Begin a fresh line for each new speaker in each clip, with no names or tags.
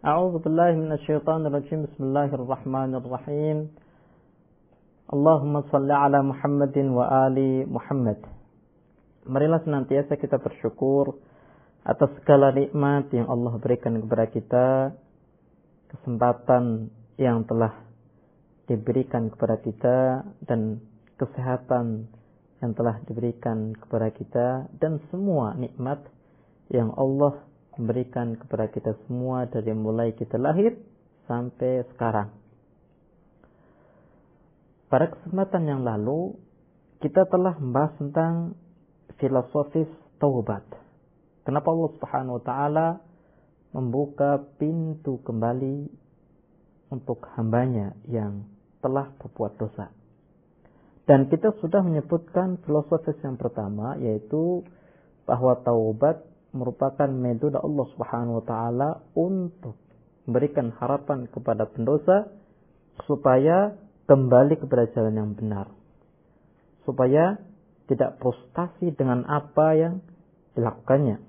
A'udzu billahi minasyaitonir rajim. Bismillahirrahmanirrahim. Allahumma shalli ala Muhammadin wa ali Muhammad. Marilah senantiasa kita bersyukur atas segala nikmat yang Allah berikan kepada kita, kesempatan yang telah diberikan kepada kita, dan kesehatan yang telah diberikan kepada kita, dan semua nikmat yang Allah memberikan kepada kita semua dari mulai kita lahir sampai sekarang. Pada kesempatan yang lalu kita telah membahas tentang filosofis taubat. Kenapa Allah Subhanahu wa taala membuka pintu kembali untuk hambanya yang telah berbuat dosa. Dan kita sudah menyebutkan filosofis yang pertama, yaitu bahwa taubat merupakan metode Allah Subhanahu wa taala untuk memberikan harapan kepada pendosa supaya kembali kepada jalan yang benar, supaya tidak frustasi dengan apa yang dilakukannya.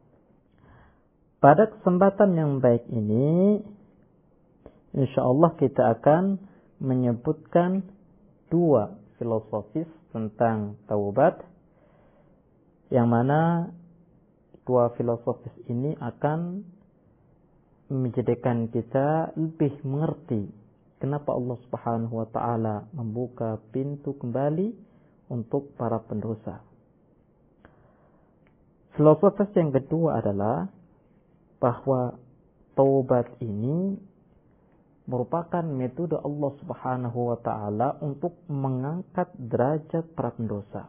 Pada kesempatan yang baik ini, insyaallah kita akan menyebutkan dua filosofis tentang taubat, yang mana dua filosofis ini akan menjadikan kita lebih mengerti kenapa Allah Subhanahu wa taala membuka pintu kembali untuk para pendosa. Filosofis yang kedua adalah bahwa taubat ini merupakan metode Allah Subhanahu wa taala untuk mengangkat derajat para pendosa.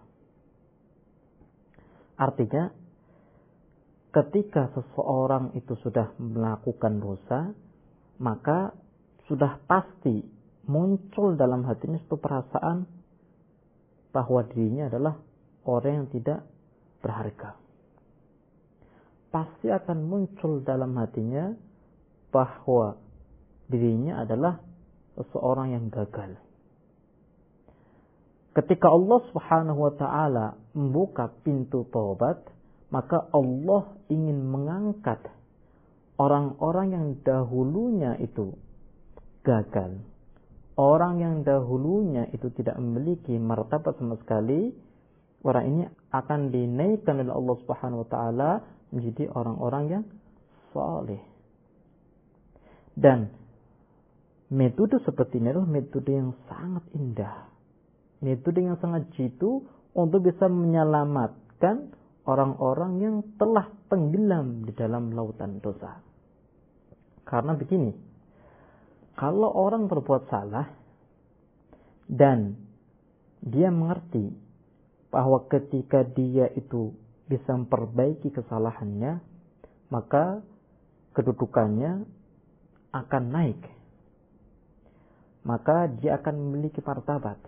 Artinya, ketika seseorang itu sudah melakukan dosa, maka sudah pasti muncul dalam hatinya suatu perasaan bahwa dirinya adalah orang yang tidak berharga. Pasti akan muncul dalam hatinya bahwa dirinya adalah seseorang yang gagal. Ketika Allah Subhanahu wa taala membuka pintu taubat, maka Allah ingin mengangkat orang-orang yang dahulunya itu gagal, orang yang dahulunya itu tidak memiliki martabat sama sekali. Orang ini akan dinaikkan oleh Allah Subhanahu wa taala menjadi orang-orang yang saleh. Dan metode seperti ini adalah metode yang sangat indah, metode yang sangat jitu untuk bisa menyelamatkan orang-orang yang telah tenggelam di dalam lautan dosa. Karena begini, kalau orang berbuat salah dan dia mengerti bahwa ketika dia itu bisa memperbaiki kesalahannya, maka kedudukannya akan naik, maka dia akan memiliki martabat.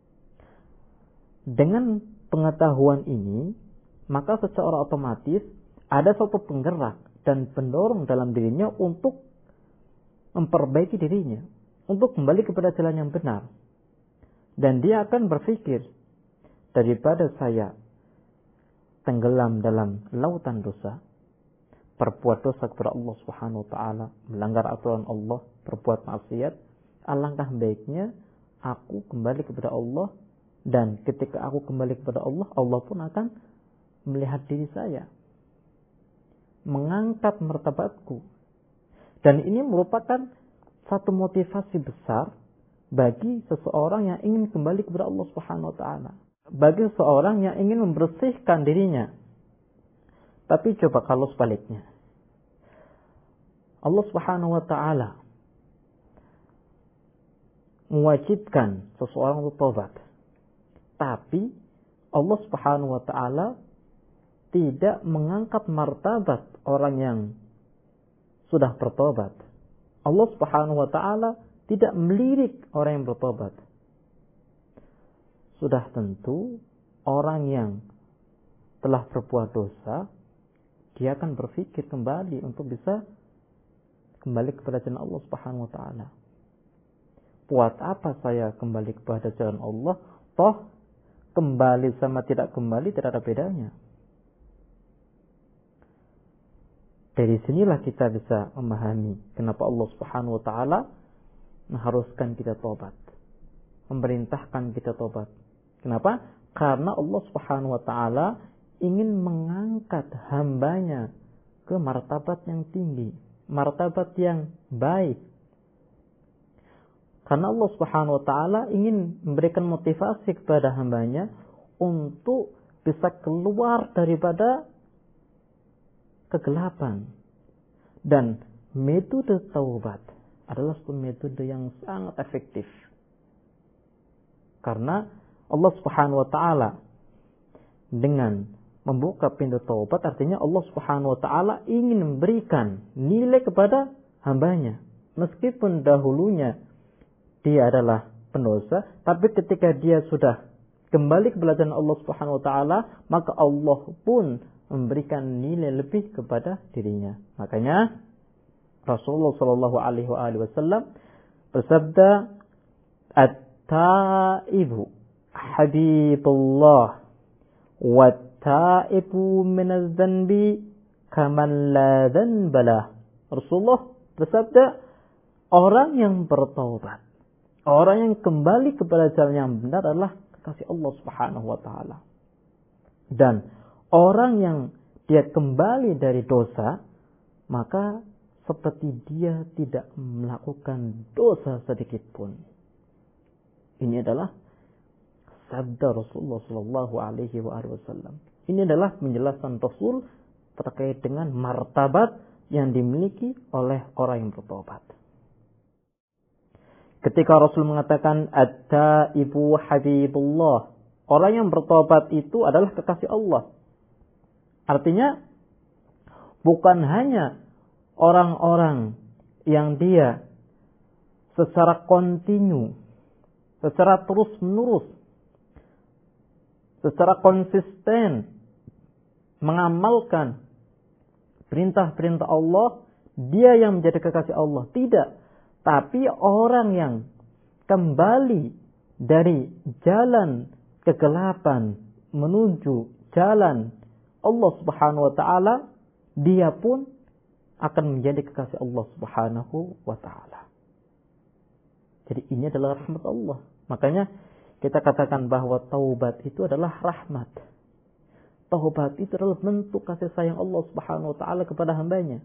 Dengan pengetahuan ini, maka secara otomatis ada suatu penggerak dan pendorong dalam dirinya untuk memperbaiki dirinya, untuk kembali kepada jalan yang benar. Dan dia akan berpikir, daripada saya tenggelam dalam lautan dosa, berbuat dosa kepada Allah Subhanahu wa taala, melanggar aturan Allah, berbuat maksiat, alangkah baiknya aku kembali kepada Allah, dan ketika aku kembali kepada Allah, Allah pun akan melihat diri saya, mengangkat martabatku. Dan ini merupakan satu motivasi besar bagi seseorang yang ingin kembali kepada Allah Subhanahu wa taala, bagi seseorang yang ingin membersihkan dirinya. Tapi coba kalau sebaliknya, Allah Subhanahu wa taala mewajibkan seseorang untuk taubat, tapi Allah Subhanahu wa taala tidak mengangkat martabat orang yang sudah bertobat. Allah Subhanahu wa taala tidak melirik orang yang bertobat. Sudah tentu orang yang telah berbuat dosa, dia akan berpikir kembali untuk bisa kembali kepada jalan Allah Subhanahu wa taala. Buat apa saya kembali kepada jalan Allah? Toh kembali sama tidak kembali tidak ada bedanya. Dari sinilah kita bisa memahami kenapa Allah Subhanahu wa taala mengharuskan kita tobat, memerintahkan kita tobat. Kenapa? Karena Allah Subhanahu wa taala ingin mengangkat hambanya ke martabat yang tinggi, martabat yang baik. Karena Allah Subhanahu wa taala ingin memberikan motivasi kepada hambanya untuk bisa keluar daripada kegelapan. Dan metode taubat adalah satu metode yang sangat efektif. Karena Allah Subhanahu wa taala dengan membuka pintu taubat, artinya Allah Subhanahu wa taala ingin memberikan nilai kepada hambanya. Meskipun dahulunya dia adalah pendosa, tapi ketika dia sudah kembali kepada Allah Subhanahu wa taala, maka Allah pun memberikan nilai lebih kepada dirinya. Makanya Rasulullah sallallahu alaihi wasallam bersabda, "At-taibu habibullah wa taibu minadz dzanbi kaman la dzanbalah." Rasulullah bersabda, orang yang bertaubat, orang yang kembali kepada jalan yang benar adalah kekasih Allah Subhanahu wa taala. Dan orang yang dia kembali dari dosa, maka seperti dia tidak melakukan dosa sedikit pun. Ini adalah sabda Rasulullah sallallahu alaihi wasallam. Ini adalah penjelasan Rasul terkait dengan martabat yang dimiliki oleh orang yang bertobat. Ketika Rasul mengatakan at-taibu habibullah, orang yang bertobat itu adalah kekasih Allah. Artinya bukan hanya orang-orang yang dia secara kontinu, secara terus-menerus, secara konsisten mengamalkan perintah-perintah Allah, dia yang menjadi kekasih Allah. Tidak. Tapi orang yang kembali dari jalan kegelapan menuju jalan Allah Subhanahu wa taala, dia pun akan menjadi kekasih Allah Subhanahu wa taala. Jadi ini adalah rahmat Allah. Makanya kita katakan bahwa taubat itu adalah rahmat. Taubat itu adalah bentuk kasih sayang Allah Subhanahu wa taala kepada hambanya.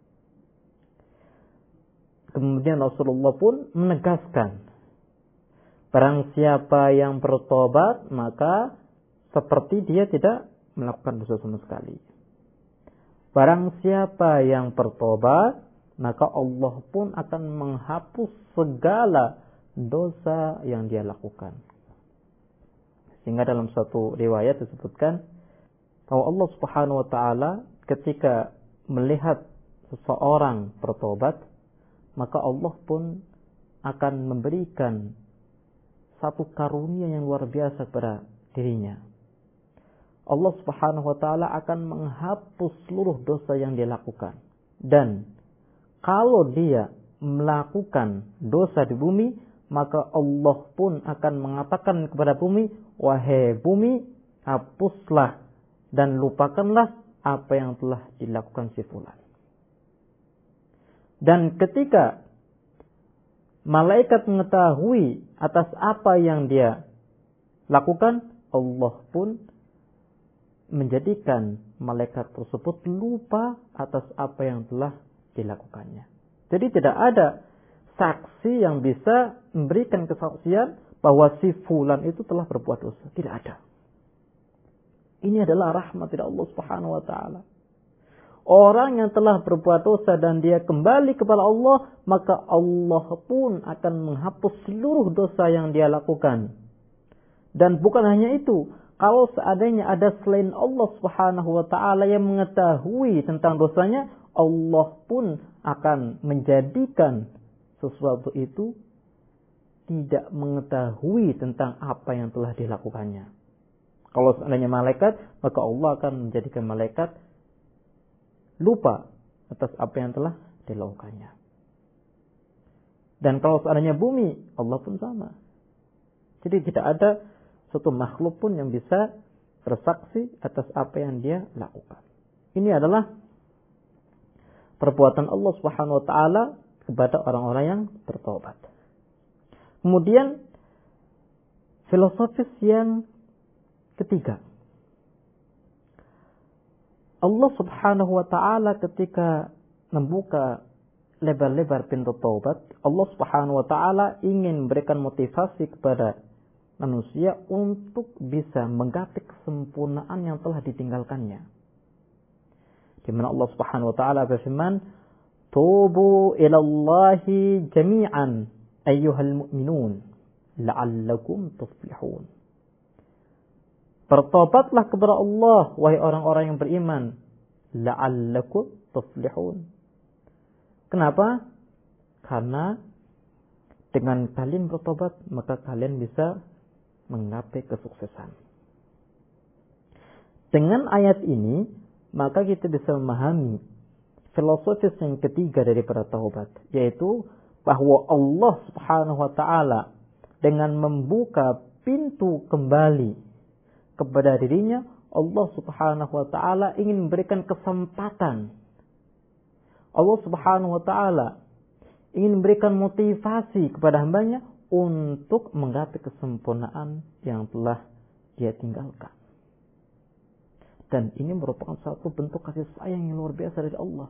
Kemudian Rasulullah pun menegaskan, barang siapa yang bertobat, maka seperti dia tidak melakukan dosa sama sekali. Barang siapa yang bertobat, maka Allah pun akan menghapus segala dosa yang dia lakukan. Sehingga dalam suatu riwayat disebutkan bahwa Allah Subhanahu wa taala ketika melihat seseorang bertobat, maka Allah pun akan memberikan satu karunia yang luar biasa kepada dirinya. Allah Subhanahu wa taala akan menghapus seluruh dosa yang dia lakukan. Dan kalau dia melakukan dosa di bumi, maka Allah pun akan mengatakan kepada bumi, "Wahai bumi, hapuslah dan lupakanlah apa yang telah dilakukan si fulan." Dan ketika malaikat mengetahui atas apa yang dia lakukan, Allah pun menjadikan malaikat tersebut lupa atas apa yang telah dilakukannya. Jadi tidak ada saksi yang bisa memberikan kesaksian bahwa si fulan itu telah berbuat dosa. Tidak ada. Ini adalah rahmat dari Allah Subhanahu wa taala. Orang yang telah berbuat dosa dan dia kembali kepada Allah, maka Allah pun akan menghapus seluruh dosa yang dia lakukan. Dan bukan hanya itu, kalau seandainya ada selain Allah Subhanahu wa taala yang mengetahui tentang dosanya, Allah pun akan menjadikan sesuatu itu tidak mengetahui tentang apa yang telah dilakukannya. Kalau seandainya malaikat, maka Allah akan menjadikan malaikat lupa atas apa yang telah dilakukannya. Dan kalau seandainya bumi, Allah pun sama. Jadi tidak ada satu makhluk pun yang bisa bersaksi atas apa yang dia lakukan. Ini adalah perbuatan Allah Subhanahu wa taala kepada orang-orang yang bertobat. Kemudian filosofis yang ketiga. Allah Subhanahu wa taala ketika membuka lebar-lebar pintu taubat, Allah Subhanahu wa taala ingin memberikan motivasi kepada manusia untuk bisa menggapai kesempurnaan yang telah ditinggalkannya. Di mana Allah Subhanahu wa taala berfirman, "Tubu ilallahi jami'an ayyuhal mu'minun la'allakum tuflihun." Bertobatlah kepada Allah, wahai orang-orang yang beriman, la'allakum tuflihun. Kenapa? Karena dengan kalian bertobat, maka kalian bisa menggapai kesuksesan. Dengan ayat ini, maka kita bisa memahami filosofis yang ketiga daripada taubat, yaitu bahwa Allah Subhanahu wa taala dengan membuka pintu kembali kepada dirinya, Allah Subhanahu wa taala ingin memberikan kesempatan. Allah Subhanahu wa taala ingin memberikan motivasi kepada hambanya untuk menggapai kesempurnaan yang telah dia tinggalkan. Dan ini merupakan satu bentuk kasih sayang yang luar biasa dari Allah.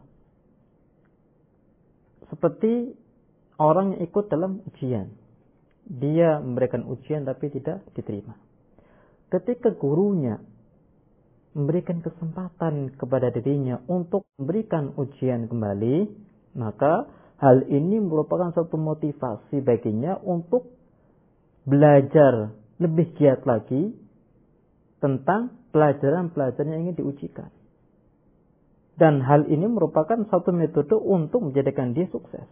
Seperti orang yang ikut dalam ujian. Dia memberikan ujian tapi tidak diterima. Ketika gurunya memberikan kesempatan kepada dirinya untuk memberikan ujian kembali, maka hal ini merupakan satu motivasi baginya untuk belajar lebih giat lagi tentang pelajaran-pelajaran yang ingin diujikan. Dan hal ini merupakan satu metode untuk menjadikan dia sukses.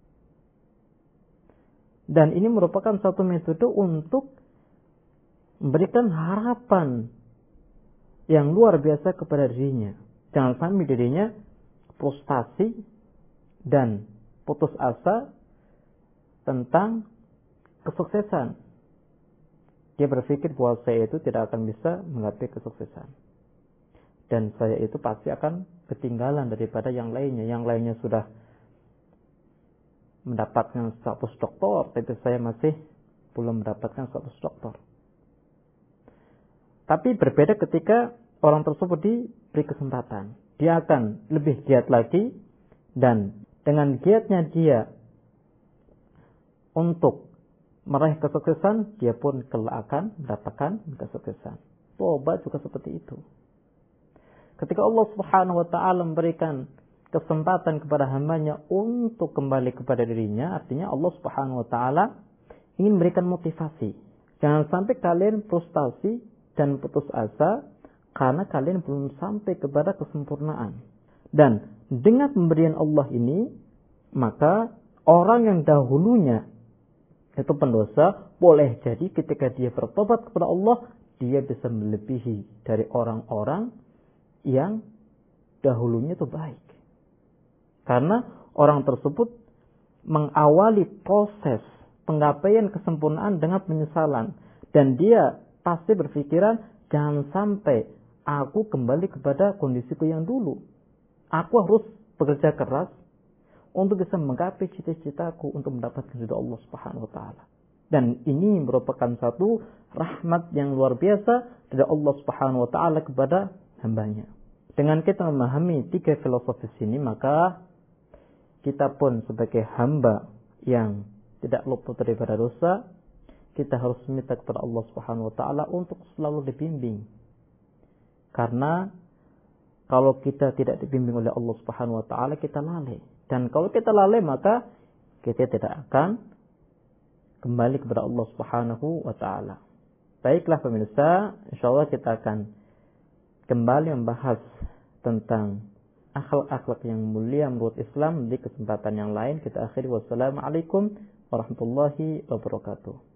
Dan ini merupakan satu metode untuk memberikan harapan yang luar biasa kepada dirinya. Jangan sampai dirinya frustasi dan putus asa tentang kesuksesan. Dia berpikir bahwa saya itu tidak akan bisa menggapai kesuksesan. Dan saya itu pasti akan ketinggalan daripada yang lainnya. Yang lainnya sudah mendapatkan status doktor, tapi saya masih belum mendapatkan status doktor. Tapi berbeda ketika orang tersebut diberi kesempatan. Dia akan lebih giat lagi, dan dengan giatnya dia untuk meraih kesuksesan, dia pun kelak akan mendapatkan kesuksesan. Tobat juga seperti itu. Ketika Allah Subhanahu wa taala memberikan kesempatan kepada hambanya untuk kembali kepada dirinya, artinya Allah Subhanahu wa taala ingin memberikan motivasi. Jangan sampai kalian frustasi dan putus asa karena kalian belum sampai kepada kesempurnaan. Dan dengan pemberian Allah ini, maka orang yang dahulunya itu pendosa, boleh jadi ketika dia bertobat kepada Allah, dia bisa melebihi dari orang-orang yang dahulunya itu baik. Karena orang tersebut mengawali proses penggapaian kesempurnaan dengan penyesalan. Dan dia pasti berpikiran, jangan sampai aku kembali kepada kondisiku yang dulu. Aku harus bekerja keras untuk bisa menggapai cita-citaku untuk mendapatkan ridha Allah Subhanahu wa taala. Dan ini merupakan satu rahmat yang luar biasa dari Allah Subhanahu wa taala kepada hambanya. Dengan kita memahami tiga filosofis ini, maka kita pun sebagai hamba yang tidak luput daripada dosa, kita harus minta kepada Allah Subhanahu wa taala untuk selalu dibimbing. Karena kalau kita tidak dibimbing oleh Allah Subhanahu wa taala, kita lalai. Dan kalau kita lalai, maka kita tidak akan kembali kepada Allah Subhanahu wa taala. Baiklah pemirsa, insyaallah kita akan kembali membahas tentang akhlak-akhlak yang mulia menurut Islam di kesempatan yang lain. Kita akhiri, wassalamualaikum warahmatullahi wabarakatuh.